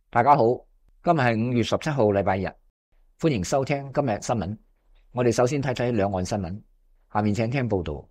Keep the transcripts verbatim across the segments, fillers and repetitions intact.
大家好，今日係五月十七號，禮拜日，歡迎收聽今日新聞。我哋首先睇睇兩岸新聞，下面請聽報道。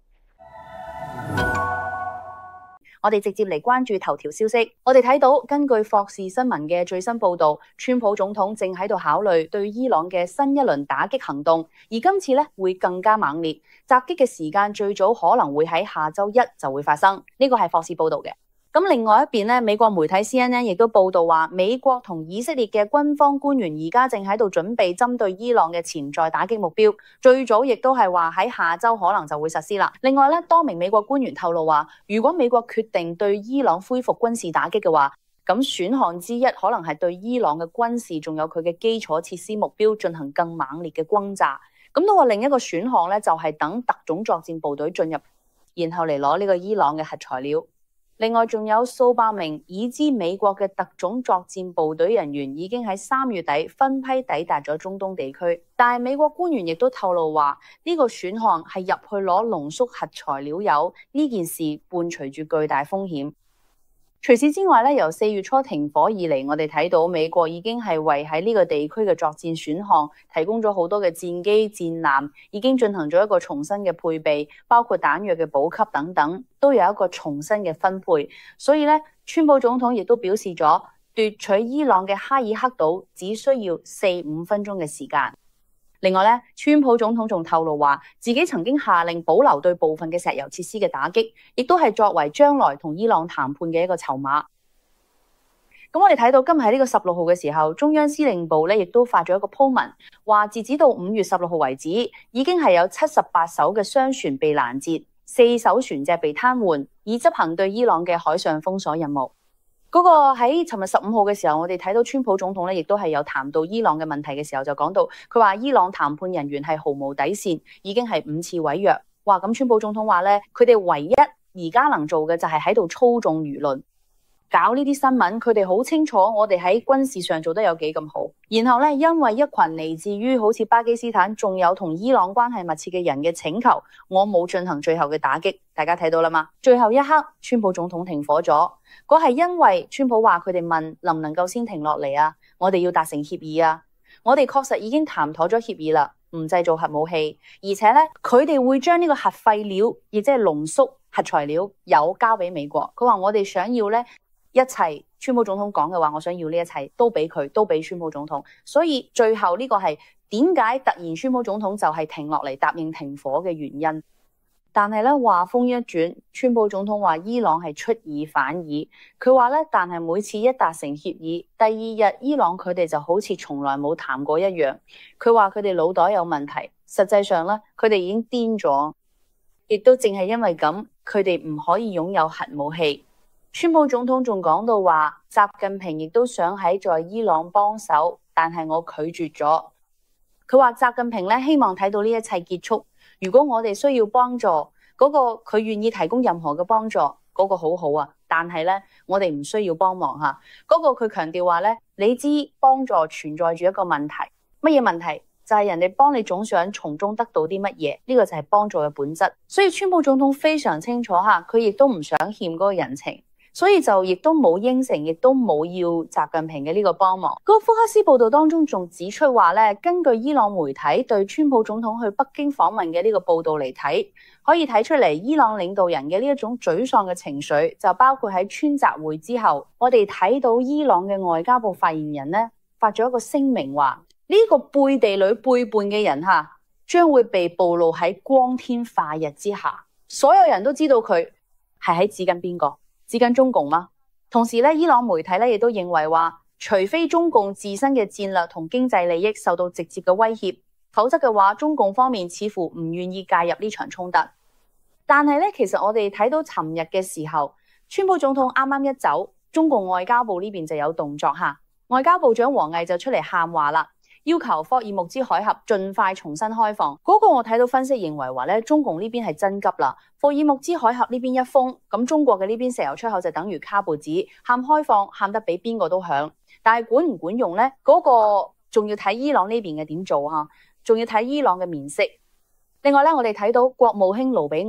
我哋直接嚟關注頭條消息。我哋睇到，根據霍士新聞嘅最新報道，川普總統正喺度考慮對伊朗嘅新一輪打擊行動，而今次咧會更加猛烈。襲擊嘅時間最早可能會喺下周一就會發生。呢個係霍士報道嘅。咁另外一邊咧，美國媒體 C N N 亦都報道話，美國同以色列嘅軍方官員而家正喺度準備針對伊朗嘅潛在打擊目標，最早亦都係話喺下周可能就會實施啦。另外咧，多名美國官員透露話，如果美國決定對伊朗恢復軍事打擊嘅話，咁選項之一可能係對伊朗嘅軍事仲有佢嘅基礎設施目標進行更猛烈嘅轟炸。咁到話另一個選項咧，就係等特種作戰部隊進入，然後嚟攞呢個伊朗嘅核材料。另外仲有數百名已知美國嘅特種作戰部隊人員已經喺三月底分批抵達咗中東地區，但係美國官員亦都透露話，呢個選項係入去攞濃縮核材料鈾呢件事伴隨住巨大風險。除此之外咧，由四月初停火以嚟，我哋睇到美國已經係為喺呢個地區嘅作戰選項提供咗好多嘅戰機、戰艦，已經進行咗一個重新嘅配備，包括彈藥嘅補給等等，都有一個重新嘅分配。所以咧，川普總統亦都表示咗，奪取伊朗嘅哈爾克島只需要四五分鐘嘅時間。另外咧，川普總統仲透露話，自己曾經下令保留對部分嘅石油設施嘅打擊，亦都係作為將來同伊朗談判嘅一個籌碼。咁我哋睇到今日喺呢個十六號嘅時候，中央司令部咧亦都發咗一個鋪文，話截止到五月十六號為止，已經係有七十八艘嘅商船被攔截，四艘船隻被癱瘓，以執行對伊朗嘅海上封鎖任務。嗰個喺尋日十五號嘅時候，我哋睇到川普總統咧，亦都係有談到伊朗嘅問題嘅時候，就講到佢話伊朗談判人員係毫無底線，已經係五次毀約。哇！咁川普總統話咧，佢哋唯一而家能做嘅就係喺度操縱輿論，搞呢啲新聞。佢哋好清楚我哋喺軍事上做得有幾咁好。然後咧，因為一群嚟自於好似巴基斯坦，仲有同伊朗關係密切嘅人嘅請求，我冇進行最後嘅打擊。大家睇到啦嘛？最後一刻，川普總統停火咗。嗰係因為川普話佢哋問能唔能夠先停落嚟啊？我哋要達成協議啊！我哋確實已經談妥咗協議啦，唔製造核武器，而且咧佢哋會將呢個核廢料，亦即係濃縮核材料鈾交俾美國。佢話我哋想要咧一切，川普總統講嘅話，我想要呢一切都俾佢，都俾川普總統。所以最後呢個係點解突然川普總統就係停落嚟答應停火嘅原因。但係咧，話風一轉，川普總統話伊朗係出爾反爾。佢話咧，但係每次一達成協議，第二日伊朗佢哋就好似從來冇談過一樣。佢話佢哋腦袋有問題，實際上咧，佢哋已經癲咗，亦都正係因為咁，佢哋唔可以擁有核武器。川普總統仲講到話，習近平亦都想喺在，在伊朗幫手，但係我拒絕咗。佢話習近平咧希望睇到呢一切結束。如果我哋需要幫助，嗰個佢願意提供任何嘅幫助，嗰個好好啊。但係咧，我哋唔需要幫忙吓。嗰個佢強調話咧，你知幫助存在住一個問題，乜嘢問題？就係人哋幫你總想從中得到啲乜嘢，呢個就係幫助嘅本質。所以川普總統非常清楚吓，佢亦都唔想欠嗰個人情。所以就亦都冇應承，亦都冇要習近平嘅呢個幫忙。嗰個福克斯報道當中仲指出話咧，根據伊朗媒體對川普總統去北京訪問嘅呢個報道嚟睇，可以睇出嚟伊朗領導人嘅呢一種沮喪嘅情緒，就包括喺川習會之後，我哋睇到伊朗嘅外交部發言人咧發咗一個聲明話，呢個背地裏背叛嘅人吓，將會被暴露喺光天化日之下，所有人都知道佢係喺指緊邊個。指緊中共嗎？同時咧，伊朗媒體咧亦都認為話，除非中共自身嘅戰略同經濟利益受到直接嘅威脅，否則嘅話，中共方面似乎唔願意介入呢場衝突。但係咧，其實我哋睇到尋日嘅時候，川普總統啱啱一走，中共外交部呢邊就有動作吓，外交部長王毅就出嚟喊話啦。要求霍爾木茲海峽盡快重新開放。嗰、那個我睇到分析認為話咧，中共呢邊係真急啦。霍爾木茲海峽呢邊一封，咁中國嘅呢邊石油出口就等於卡布子，喊開放喊得比邊個都響。但係管唔管用呢？嗰、那個仲要睇伊朗呢邊嘅點做吓，仲要睇伊朗嘅面色。另外咧，我哋睇到國務卿盧比奧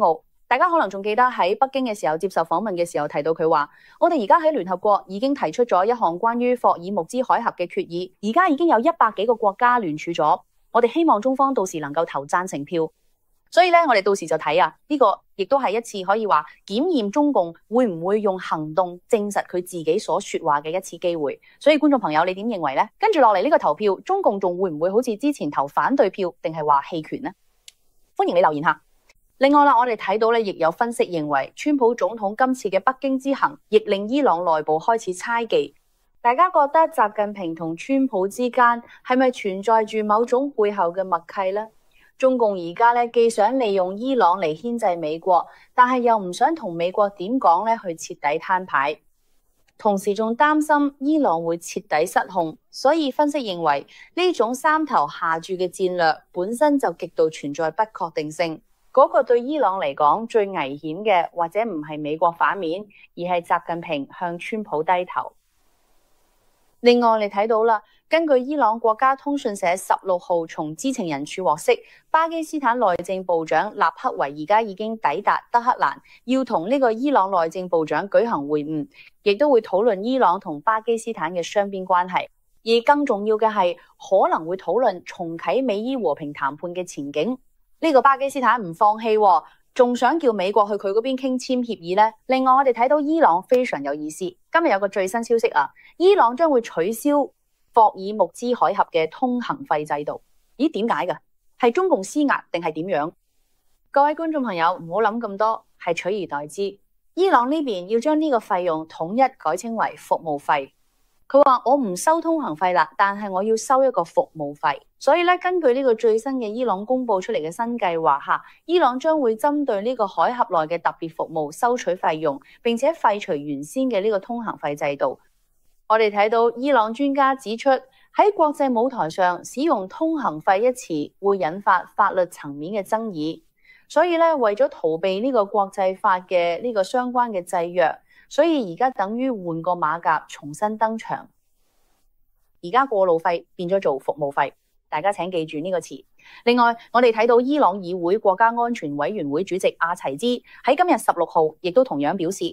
大家可能仲記得喺北京嘅時候接受訪問嘅時候提到佢話，我哋而家喺聯合國已經提出咗一項關於霍爾木茲海峽嘅決議，而家已經有一百幾個國家聯署咗，我哋希望中方到時能夠投贊成票。所以咧，我哋到時就睇啊，呢個亦都係一次可以話檢驗中共會唔會用行動證實佢自己所說話嘅一次機會。所以觀眾朋友，你點認為呢？跟住落嚟呢個投票，中共仲會唔會好似之前投反對票，定係話棄權呢？歡迎你留言下。另外啦，我哋睇到咧，亦有分析認為，川普總統今次嘅北京之行，亦令伊朗內部開始猜忌。大家覺得習近平同川普之間係咪存在住某種背後嘅默契呢？中共而家咧既想利用伊朗嚟牽制美國，但係又唔想同美國點講咧去徹底攤牌，同時仲擔心伊朗會徹底失控，所以分析認為呢種三頭下注嘅戰略本身就極度存在不確定性。嗰個對伊朗嚟講最危險嘅，或者唔係美國反面，而係習近平向川普低頭。另外，你睇到啦，根據伊朗國家通訊社十六號從知情人處獲悉，巴基斯坦內政部長納克維而家已經抵達德黑蘭，要同呢個伊朗內政部長舉行會晤，亦都會討論伊朗同巴基斯坦嘅雙邊關係。而更重要嘅係，可能會討論重啟美伊和平談判嘅前景。呢個巴基斯坦唔放棄，仲想叫美國去佢嗰邊傾簽協議呢。另外，我哋睇到伊朗非常有意思，今日有個最新消息啊，伊朗將會取消霍爾木茲海峽嘅通行費制度。咦，點解㗎？係中共施壓定係點樣？各位觀眾朋友唔好諗咁多，係取而代之。伊朗呢邊要將呢個費用統一改稱為服務費。佢話我唔收通行費啦，但係我要收一個服務費。所以咧，根據呢個最新嘅伊朗公布出嚟嘅新計劃下，伊朗將會針對呢個海峽內嘅特別服務收取費用，並且廢除原先嘅呢個通行費制度。我哋睇到伊朗專家指出，喺國際舞台上使用通行費一詞會引發法律層面嘅爭議。所以咧，為咗逃避呢個國際法嘅呢個相關嘅制約，所以而家等於換個馬甲重新登場。而家過路費變咗做服務費，大家請記住呢個詞。另外，我哋睇到伊朗議會國家安全委員會主席阿齊茲喺今日十六號亦都同樣表示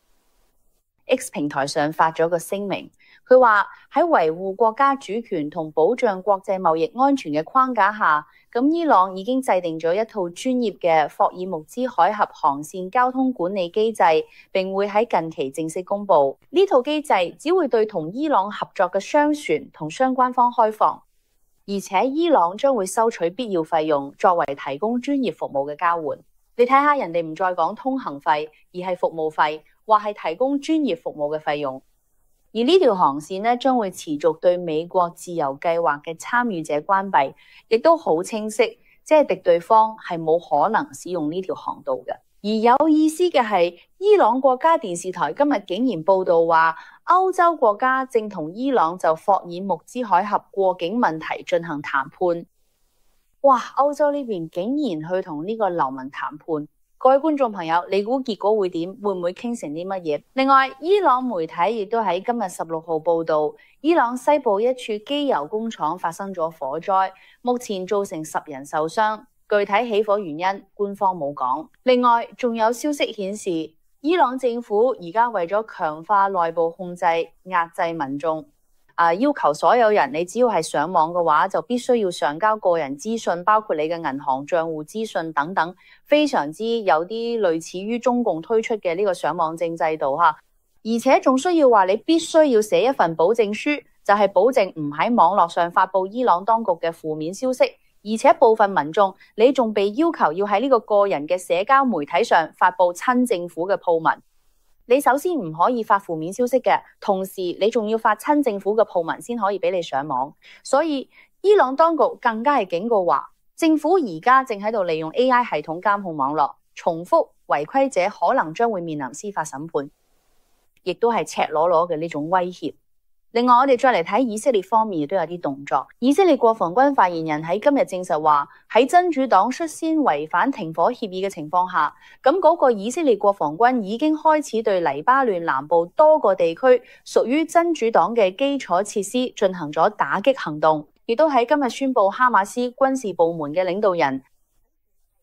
，X 平台上發咗個聲明，佢話喺維護國家主權同保障國際貿易安全嘅框架下，咁伊朗已經制定咗一套專業嘅霍爾木茲海峽航線交通管理機制，並會喺近期正式公布。呢套機制只會對同伊朗合作嘅商船同相關方開放，而且伊朗將會收取必要費用，作為提供專業服務嘅交換。你睇下人哋唔再講通行費，而係服務費，或係提供專業服務嘅費用。而呢條航線呢，將會持續對美國自由計劃嘅參與者關閉，亦都好清晰，即係敵對方係冇可能使用呢條航道嘅。而有意思嘅係，伊朗國家電視台今日竟然報道話，歐洲國家正同伊朗就霍爾木茲海峽過境問題進行談判。哇！歐洲呢邊竟然去同呢個流民談判。各位觀眾朋友，你估結果會點？會唔會傾成啲乜嘢？另外，伊朗媒體亦都喺今日十六號報道，伊朗西部一處機油工廠發生咗火災，目前造成十人受傷，具體起火原因官方冇講。另外，仲有消息顯示，伊朗政府而家為咗強化內部控制、壓制民眾。啊！要求所有人，你只要係上網嘅話，就必須要上交個人資訊，包括你嘅銀行賬戶資訊等等，非常之有啲類似於中共推出嘅呢個上網證制度哈。而且仲需要話你必須要寫一份保證書，就係保證唔喺網絡上發布伊朗當局嘅負面消息。而且部分民眾，你仲被要求要喺呢個個人嘅社交媒體上發布親政府嘅鋪文。你首先唔可以發負面消息嘅，同時你仲要發親政府嘅鋪文先可以俾你上網。所以伊朗當局更加係警告話，政府而家正喺度利用 A I 系統監控網絡，重複違規者可能將會面臨司法審判，亦都係赤裸裸嘅呢種威脅。另外，我哋再嚟睇以色列方面亦都有啲動作。以色列國防軍發言人喺今日證實話，喺真主黨率先違反停火協議嘅情況下，咁嗰個以色列國防軍已經開始對黎巴嫩南部多個地區屬於真主黨嘅基礎設施進行咗打擊行動，亦都喺今日宣布哈馬斯軍事部門嘅領導人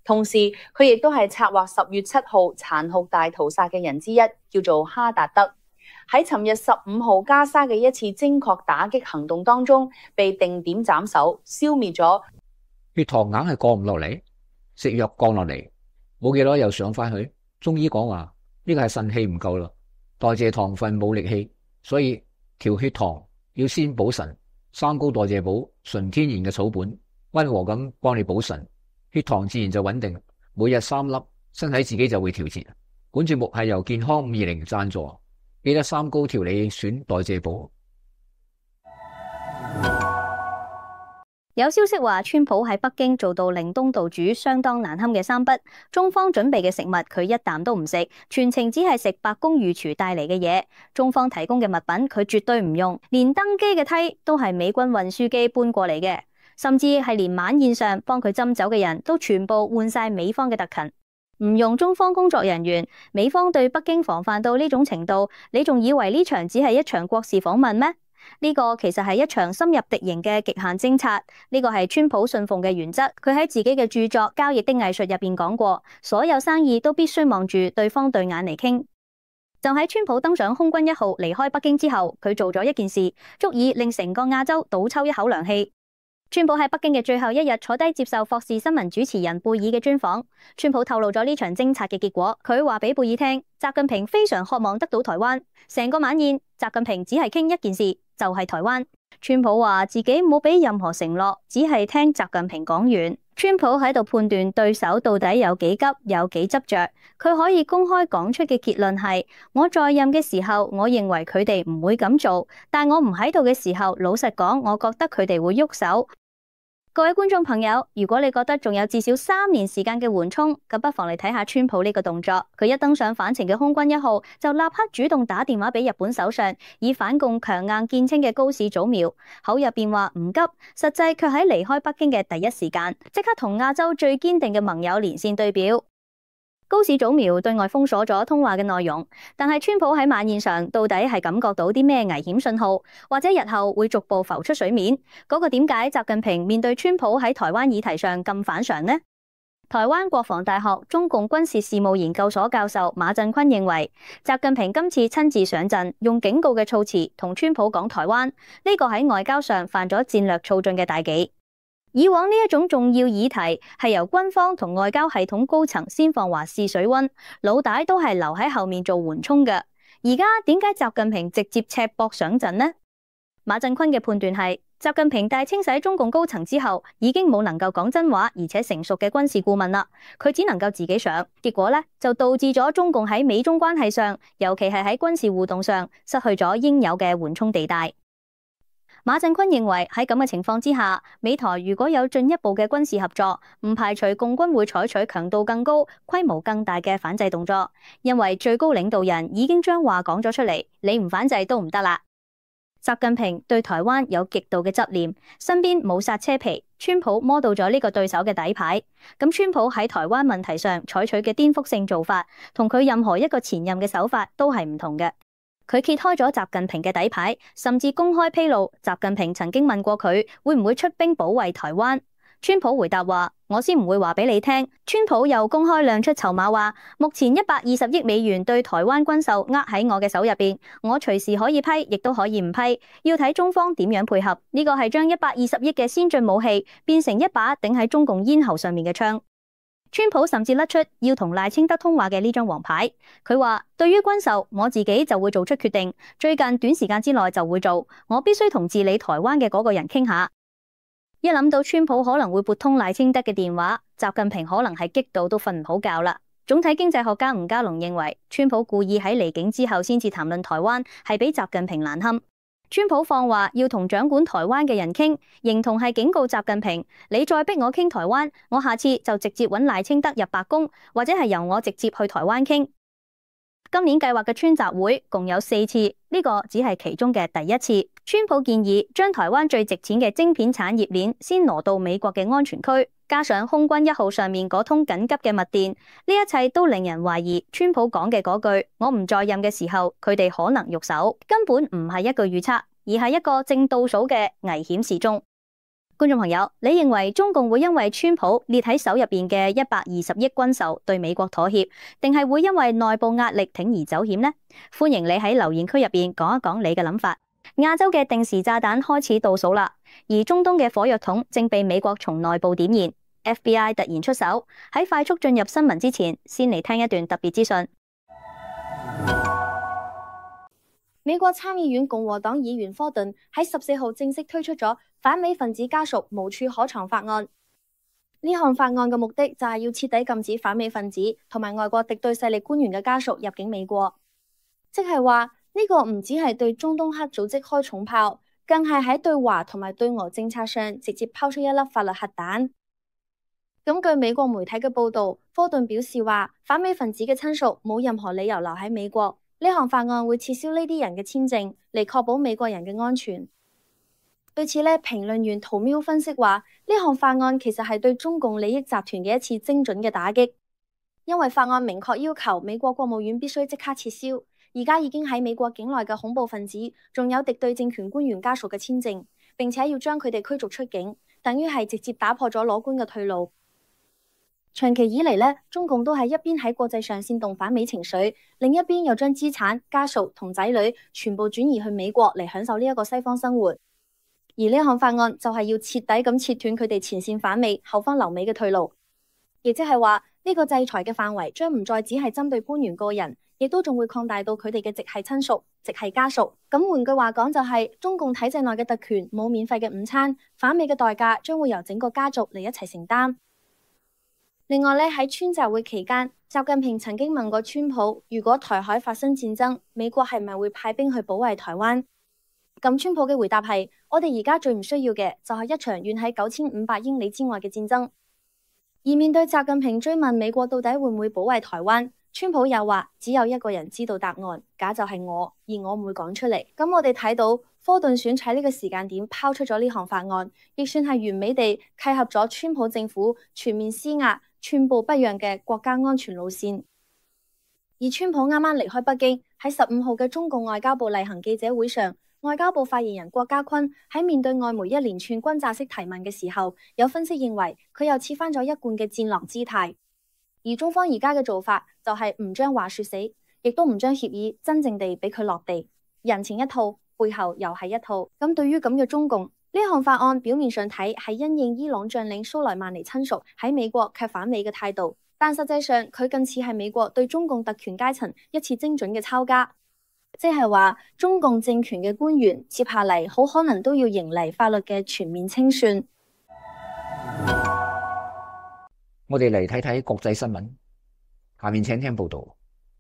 同時，佢亦都係策劃十月七號殘酷大屠殺嘅人之一，叫做哈達德。喺尋日十五號加沙嘅一次精確打擊行動當中，被定點斬首，消滅咗。 血糖硬係降唔落嚟，食藥降落嚟，冇幾耐又上翻去。中醫講話呢個係腎氣唔夠啦，代謝糖分冇力氣，所以調血糖要先補腎。三高代謝補，純天然嘅草本，溫和咁幫你補腎，血糖自然就穩定。每日三粒，身體自己就會調節。本節目係由健康五二零贊助，記得三高調理選代謝補。 有消息話，川普喺北京做到令東道主相當難堪嘅三不：中方準備嘅食物佢一啖都唔食，全程只係食白宮御廚帶嚟嘅嘢；中方提供嘅物品佢絕對唔用，連登機嘅梯都係美軍運輸機搬過嚟嘅，甚至係連晚宴上幫佢斟酒嘅人都全部換晒美方嘅特勤，唔用中方工作人員。美方對北京防範到呢種程度，你仲以為呢場只係一場國事訪問咩？呢個其實係一場深入敵營嘅極限偵察，呢個係川普信奉嘅原則。佢喺自己嘅著作《交易的藝術》入邊講過，所有生意都必須望住對方對眼嚟傾。就喺川普登上空軍一號離開北京之後，佢做咗一件事，足以令成個亞洲倒抽一口涼氣。川普喺北京嘅最後一日坐低接受霍士新聞主持人貝爾嘅專訪，川普透露咗呢場偵察嘅結果。佢話俾貝爾聽，習近平非常渴望得到台灣。成個晚宴，習近平只係傾一件事，就係台灣。川普話自己冇俾任何承諾，只係聽習近平講完。川普喺度判斷對手到底有幾急，有幾執着。佢可以公開講出嘅結論係：我在任嘅時候，我認為佢哋唔會咁做，但我唔喺度嘅時候，老實講，我覺得佢哋會喐手。各位觀眾朋友，如果你覺得仲有至少三年時間嘅緩衝，咁不妨嚟睇下川普呢個動作。佢一登上返程嘅空軍一號，就立刻主動打電話俾日本首相，以反共強硬見稱嘅高市早苗，口入邊話唔急，實際卻喺離開北京嘅第一時間，即刻同亞洲最堅定嘅盟友連線對表。高市早苗對外封鎖咗通話嘅內容，但係川普喺晚宴上到底係感覺到啲咩危險信號，或者日後會逐步浮出水面？嗰個點解習近平面對川普喺台灣議題上咁反常呢？台灣國防大學中共軍事事務研究所教授馬振坤認為，習近平今次親自上陣，用警告嘅措辭同川普講台灣，呢個喺外交上犯咗戰略操縱嘅大忌。以往呢一種重要議題係由軍方同外交系統高層先放話試水溫，老大都係留喺後面做緩衝嘅。而家點解習近平直接赤膊上陣呢？馬振坤嘅判斷係，習近平大清洗中共高層之後，已經冇能夠講真話而且成熟嘅軍事顧問啦，佢只能夠自己上，結果呢，就導致咗中共喺美中關係上，尤其係喺軍事互動上，失去咗應有嘅緩衝地帶。馬振坤認為喺咁嘅情況之下，美台如果有進一步嘅軍事合作，唔排除共軍會採取強度更高、規模更大嘅反制動作，因為最高領導人已經將話講咗出嚟，你唔反制都唔得啦。習近平對台灣有極度嘅執念，身邊冇剎車皮，川普摸到咗呢個對手嘅底牌。咁川普喺台灣問題上採取嘅顛覆性做法，同佢任何一個前任嘅手法都係唔同嘅。佢揭開咗習近平嘅底牌，甚至公開披露習近平曾經問過佢會唔會出兵保衛台灣。川普回答話：我先唔會話俾你聽。川普又公開亮出籌碼話，目前一百二十億美元對台灣軍售握喺我嘅手入邊，我隨時可以批，亦都可以唔批，要睇中方點樣配合。呢個係將一百二十億嘅先進武器變成一把頂喺中共咽喉上面嘅槍。川普甚至甩出要同賴清德通話嘅呢張黃牌，佢話對於軍售，我自己就會做出決定，最近短時間之內就會做，我必須同治理台灣嘅嗰個人傾下。一諗到川普可能會撥通賴清德嘅電話，習近平可能係激到都瞓唔好覺啦。總體經濟學家吳家龍認為，川普故意喺離境之後先至談論台灣，係俾習近平難堪。川普放話要同掌管台灣嘅人傾，形同係警告習近平，你再逼我傾台灣，我下次就直接揾賴清德入白宮，或者係由我直接去台灣傾。今年計劃嘅川習會共有四次，呢個只係其中嘅第一次。川普建議將台灣最值錢嘅晶片產業鏈先挪到美國嘅安全區，加上空軍一號上面嗰通緊急嘅密電，呢一切都令人懷疑川普講嘅嗰句我唔在任嘅時候，佢哋可能喐手，根本唔係一句預測，而係一個正倒數嘅危險時鐘。 觀眾朋友，你認為中共會因為川普列喺手入邊嘅一百二十億軍售對美國妥協，定係會因為內部壓力鋌而走險呢？歡迎你喺留言區入邊講一講你嘅諗法。亞洲嘅定時炸彈開始倒數啦，而中東嘅火藥桶正被美國從內部點燃。F B I 突然出手，喺快速進入新聞之前，先嚟聽一段特別資訊。 美國參議院共和黨議員科頓喺十四號正式推出咗反美分子家屬無處可藏法案。呢項法案嘅目的就係要徹底禁止反美分子同埋外國敵對勢力官員嘅家屬入境美國，即係話呢個唔只係對中東黑組織開重炮，更係喺對華同埋對俄政策上直接拋出一粒法律核彈。咁據美國媒體嘅報道，科頓表示話，反美分子嘅親屬冇任何理由留喺美國。呢項法案會撤銷呢啲人嘅簽證，嚟確保美國人嘅安全。對此呢，評論員屠喵分析話，呢項法案其實係對中共利益集團嘅一次精準嘅打擊，因為法案明確要求美國國務院必須即刻撤銷而家已經喺美國境內嘅恐怖分子，仲有敵對政權官員家屬嘅簽證，並且要將佢哋驅逐出境，等於係直接打破咗裸官嘅退路。長期以嚟呢，中共都係一邊喺國際上煽動反美情緒，另一邊又將資產、家屬同仔女全部轉移去美國嚟享受呢一個西方生活。而呢項法案就係要徹底咁切斷佢哋前線反美、後方留美嘅退路，亦即係話呢個制裁嘅範圍將唔再只係針對官員個人，亦都仲會擴大到佢哋嘅直系親屬、直系家屬。咁換句話講就係、是、中共體制內嘅特權冇免費嘅午餐，反美嘅代價將會由整個家族嚟一齊承擔。另外咧，喺川習會期間，習近平曾經問過川普，如果台海發生戰爭，美國係咪會派兵去保衛台灣？咁川普嘅回答係：我哋而家最唔需要嘅就係一場遠喺九千五百英里之外嘅戰爭。而面對習近平追問美國到底會唔會保衛台灣，川普又話只有一個人知道答案，假就係我，而我唔會講出嚟。咁我哋睇到科頓選喺呢個時間點拋出咗呢項法案，亦算係完美地契合咗川普政府全面施壓、寸步不讓嘅國家安全路線。而川普啱啱離開北京，喺十五號嘅中共外交部例行記者會上，外交部發言人郭家坤喺面對外媒一連串轟炸式提問嘅時候，有分析認為佢又似翻咗一貫嘅戰狼姿態。而中方而家嘅做法就係唔將話說死，亦都唔將協議真正地俾佢落地，人前一套，背後又係一套。咁對於咁嘅中共，呢項法案表面上睇係因應伊朗將領蘇萊曼尼親屬喺美國卻反美嘅態度，但實際上佢更似係美國對中共特權階層一次精準嘅抄家，即係話中共政權嘅官員接下嚟好可能都要迎嚟法律嘅全面清算。 我哋嚟睇睇國際新聞，下面請聽報道。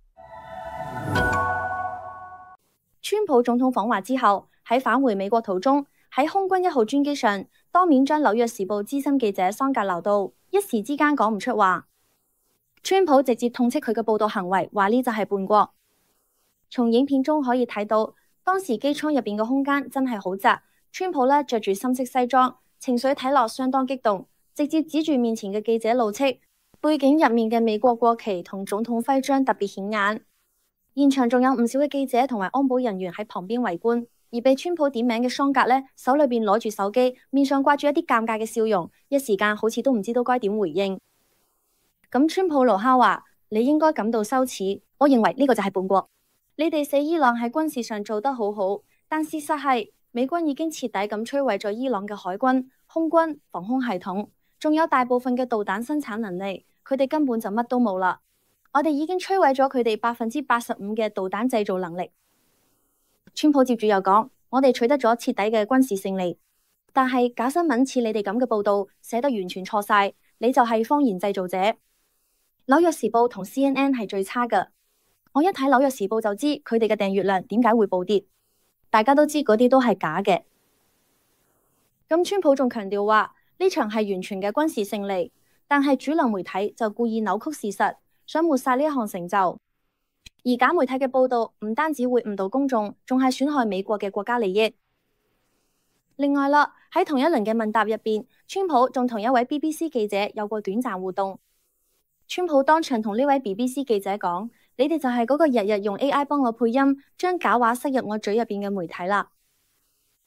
川普總統訪華之後，喺返回美國途中，喺空軍一號專機上，當面將紐約時報資深記者桑格鬧到一時之間講唔出話。川普直接痛斥佢嘅報道行為，話呢就係叛國。從影片中可以睇到，當時機艙入邊嘅空間真係好窄，川普呢着住深色西裝，情緒睇落相當激動，直接指住面前嘅記者怒斥，背景入面嘅美國國旗同總統徽章特別顯眼。現場仲有唔少嘅記者同埋安保人員喺旁邊圍觀，而被川普點名嘅桑格呢，手裏邊攞住手機，面上掛住一啲尷尬嘅笑容，一時間好似都唔知道該點回應。咁川普怒敲話：你應該感到羞恥，我認為呢個就係叛國。你哋死伊朗喺軍事上做得好好，但事實係美軍已經徹底咁摧毀咗伊朗嘅海軍、空軍、防空系統，仲有大部分嘅導彈生產能力，佢哋根本就乜都冇啦。我哋已經摧毀咗佢哋百分之八十五嘅導彈製造能力。川普接住又講：我哋取得咗徹底嘅軍事勝利，但係假新聞似你哋咁嘅報道寫得完全錯晒，你就係謊言製造者。紐約時報同 C N N 係最差㗎。我一睇紐約時報就知佢哋嘅訂閱量點解會暴跌。大家都知嗰啲都係假嘅。咁川普仲強調話呢場係完全嘅軍事勝利，但係主流媒體就故意扭曲事實，想抹殺呢一項成就。而假媒體嘅報道唔單止會誤導公眾，仲係損害美國嘅國家利益。另外啦，喺同一輪嘅問答入邊，川普仲同一位 B B C 記者有過短暫互動。川普當場同呢位 B B C 記者講：你哋就係嗰個日日用 A I 幫我配音，將假話塞入我嘴入邊嘅媒體啦。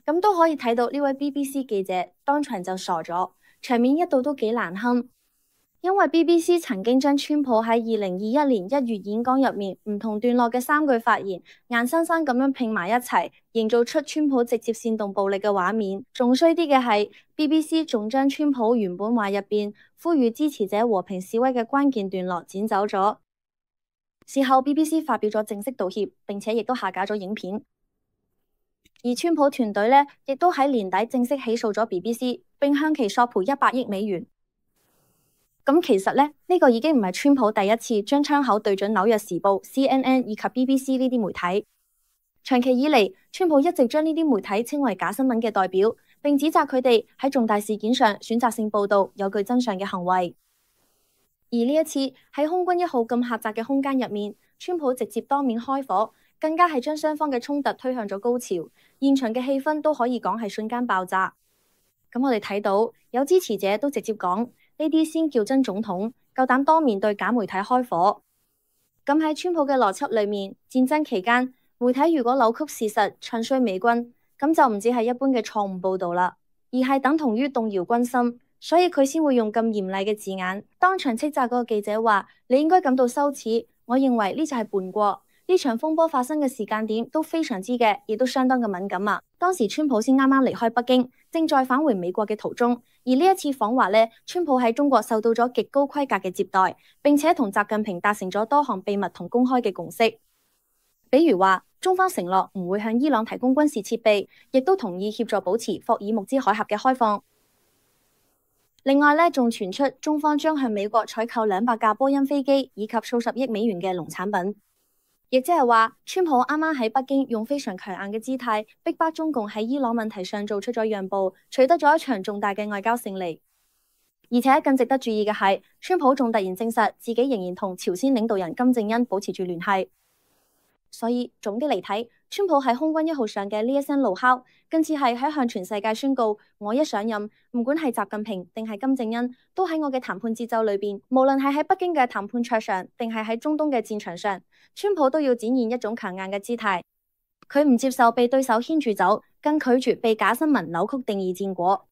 咁都可以睇到呢位 B B C 記者當場就傻咗，場面一度都幾難堪。因為 B B C 曾經將川普喺二零二一年一月演講入面唔同段落嘅三句發言，硬生生咁樣拼埋一齊，營造出川普直接煽動暴力嘅畫面。仲衰啲嘅係 B B C 仲將川普原本話入邊呼籲支持者和平示威嘅關鍵段落剪走咗。事後 B B C 發表咗正式道歉，並且亦都下架咗影片。而川普團隊呢，亦都喺年底正式起訴咗 B B C， 並向其索賠一百億美元。咁其實呢，呢、呢個已經唔係川普第一次將槍口對準紐約時報、C N N 以及 B B C 呢啲媒體。長期以嚟，川普一直將呢啲媒體稱為假新聞嘅代表，並指責佢哋喺重大事件上選擇性報導有具真相嘅行為。而呢一次喺空軍一號咁狹窄嘅空間入面，川普直接當面開火，更加係將雙方嘅衝突推向咗高潮，現場嘅氣氛都可以講係瞬間爆炸。咁我哋睇到有支持者都直接講，呢啲先叫真總統，夠膽當面對假媒體開火。咁喺川普嘅邏輯裏面，戰爭期間媒體如果扭曲事實，唱衰美軍，咁就唔止係一般嘅錯誤報導啦，而係等同於動搖軍心，所以佢先會用咁嚴厲嘅字眼，當場斥責嗰個記者話：你應該感到羞恥。我認為呢就係叛國。呢場風波發生嘅時間點都非常之嘅，亦都相當嘅敏感啊！當時川普先啱啱離開北京，正在返回美國嘅途中。而呢一次訪華呢，川普喺中國受到咗極高規格嘅接待，並且同習近平達成咗多項秘密同公開嘅共識。比如話，中方承諾唔會向伊朗提供軍事設備，亦都同意協助保持霍爾木茲海峽嘅開放。另外呢，仲傳出中方將向美國採購兩百架波音飛機以及數十億美元嘅農產品。亦即係話，川普啱啱喺北京用非常強硬嘅姿態，逼迫中共喺伊朗問題上做出咗讓步，取得咗一場重大嘅外交勝利。而且更值得注意嘅係，川普仲突然證實自己仍然同朝鮮領導人金正恩保持住聯繫。所以總的嚟睇，川普喺空軍一號上嘅呢一聲怒哮，更似係喺向全世界宣告：我一上任，唔管係習近平定係金正恩，都喺我嘅談判節奏裏邊，無論係喺北京嘅談判桌上，定係喺中東嘅戰場上，川普都要展現一種強硬嘅姿態。佢唔接受被對手牽住走，更拒絕被假新聞扭曲定義戰果。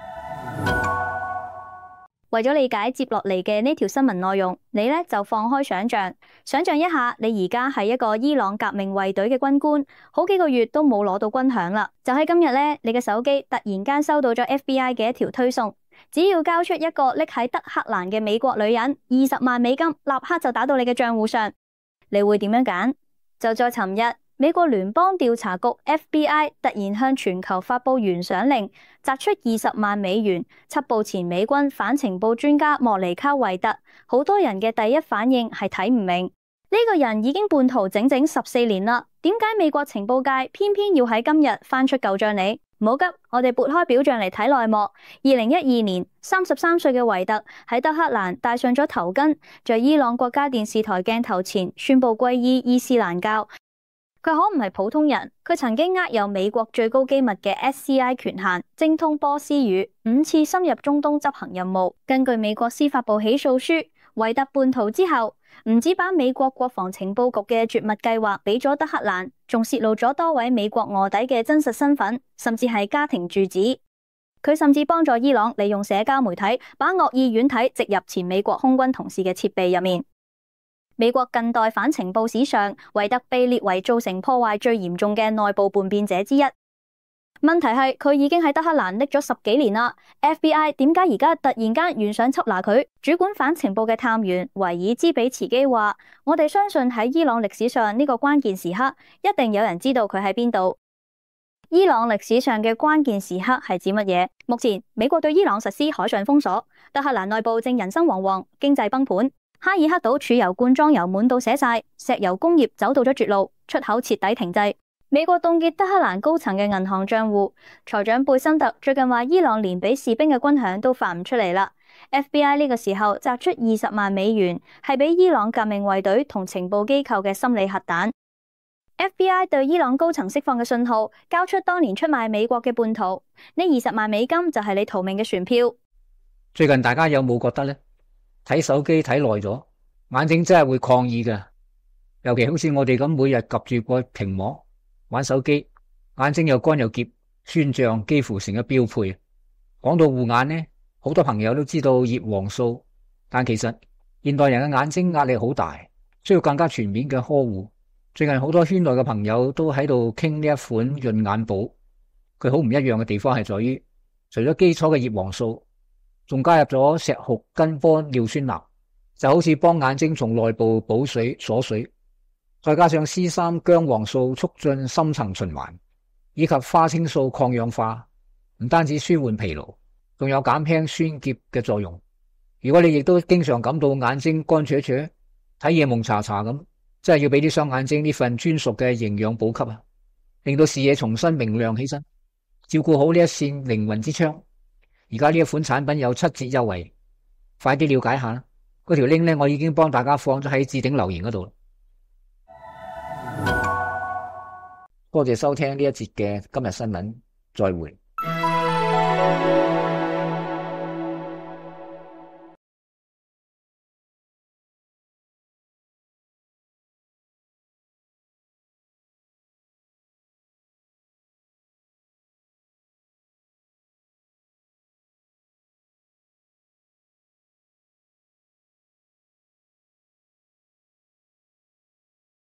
為咗理解接落嚟嘅呢條新聞內容，你呢就放開想象，想象一下，你而家係一個伊朗革命衛隊嘅軍官，好幾個月都冇攞到軍餉啦。就喺今日呢，你嘅手機突然間收到咗 F B I 嘅一條推送，只要交出一個匿喺德黑蘭嘅美國女人，二十萬美金立刻就打到你嘅賬戶上。你會點樣揀？就在尋日，美國聯邦調查局 F B I 突然向全球發佈懸賞令，砸出二十萬美元，緝捕前美軍反情報專家莫尼卡維特。好多人嘅第一反應係睇唔明，呢個人已經叛逃整整十四年啦，點解美國情報界偏偏要喺今日翻出舊賬嚟？唔好急，我哋撥開表象嚟睇內幕。二零一二年，三十三歲嘅維特喺德黑蘭戴上咗頭巾，在伊朗國家電視台鏡頭前宣布皈依伊斯蘭教。佢可唔係普通人，佢曾經握有美國最高機密嘅 S C I 權限，精通波斯語，五次深入中東執行任務。根據美國司法部起訴書，維特叛逃之後，唔止把美國國防情報局嘅絕密計劃俾咗德黑蘭，仲洩露咗多位美國臥底嘅真實身份，甚至係家庭住址。佢甚至幫助伊朗利用社交媒體，把惡意軟體植入前美國空軍同事嘅設備入面。美國近代反情報史上，維特被列為造成破壞最嚴重嘅內部叛變者之一。問題係佢已經喺德黑蘭匿咗十幾年啦 ，F B I 點解而家突然間懸賞緝拿佢？主管反情報嘅探員維爾茲比茨基話：我哋相信喺伊朗歷史上呢個關鍵時刻，一定有人知道佢喺邊度。伊朗歷史上嘅關鍵時刻係指乜嘢？目前美國對伊朗實施海上封鎖，德黑蘭內部正人心惶惶，經濟崩盤。哈爾克島儲油罐裝油滿到瀉晒，石油工業走到咗絕路，出口徹底停滯。美國凍結德黑蘭高層嘅銀行賬戶，財長貝森特最近話伊朗連俾士兵嘅軍餉都發唔出嚟啦。F B I 呢個時候砸出二十萬美元，係俾伊朗革命衛隊同情報機構嘅心理核彈。F B I 對伊朗高層釋放嘅信號，交出當年出賣美國嘅叛徒，呢二十萬美金就係你逃命嘅船票。 最近大家有冇覺得呢？睇手機睇耐咗，眼睛真係會抗議嘅。尤其好似我哋咁每日及住個屏幕玩手機，眼睛又乾又澀， 酸脹幾乎成咗標配。講到護眼呢，好多朋友都知道葉黃素，但其實現代人嘅眼睛壓力好大，需要更加全面嘅呵護。最近好多圈內嘅朋友都喺度傾呢一款潤眼寶，佢好唔一樣嘅地方係在於，除咗基礎嘅葉黃素，仲加入咗石斛根波尿酸鈉，就好似幫眼睛從內部補水鎖水。再加上 C 三 薑黃素促進深層循環，以及花青素抗氧化，唔單止舒緩疲勞，仲有減輕酸澀嘅作用。如果你亦都經常感到眼睛乾灼灼、睇嘢蒙查查咁，真係要俾啲雙眼睛呢份專屬嘅營養補給啊，令到視野重新明亮起身，照顧好呢一扇靈魂之窗。而家呢一款產品有七折優惠，快啲了解下啦！嗰條 link 咧，我已經幫大家放咗喺置頂留言嗰度。多謝收聽呢一節嘅今日新聞，再會。